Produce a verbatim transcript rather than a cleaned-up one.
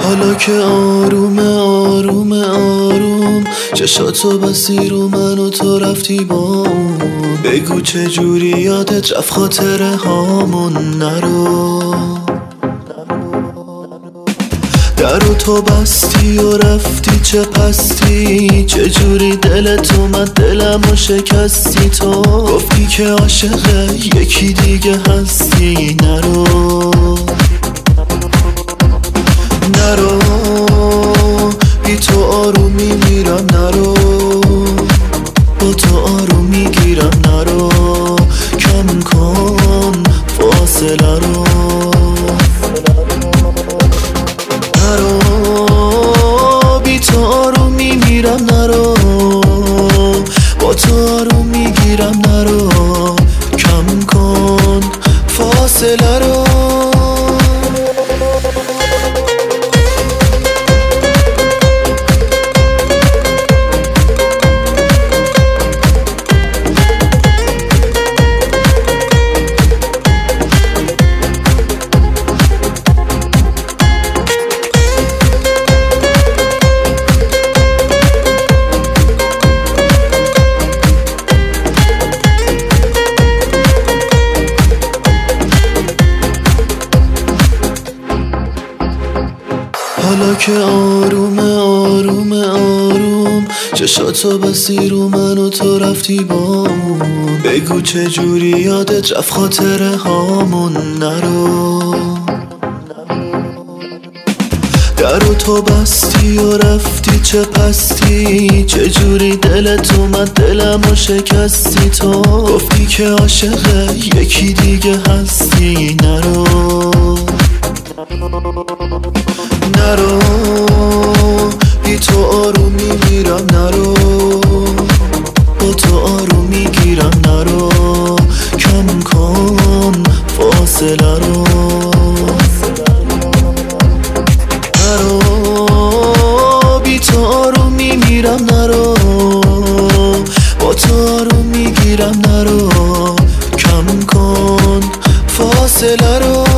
حالا که آروم آروم آروم چشاتو بستی رو من و تو رفتی با اون، بگو چجوری یادت رفت خاطره هامون نرو. درو تو بستی و رفتی چه پستی، چجوری دلت اومد دلمو شکستی. تو گفتی که عاشق یکی دیگه هستی. نرو نرو بی تو آروم میمیرم. نرو با تو آروم میگیرم. نرو کم کن فاصله رو. نرو بی تو آروم میمیرم. نرو با تو آروم میگیرم. نرو کم کن فاصله رو. حالا که آروم آروم آروم چشاتو بستی رو من و تو رفتی با اون، بگو چجوری یادت رفت خاطره هامون نرو. درو تو بستی و رفتی چه پستی، چجوری دلت اومد دلمو شکستی. تو گفتی که عاشق یکی دیگه هستی. نرو نرو بی تو آروم میمیرم. نرو با تو آروم میگیرم. نرو کم کن فاصله رو. نرو بی تو آروم میمیرم. نرو با تو آروم میگیرم. نرو کم کن فاصله رو.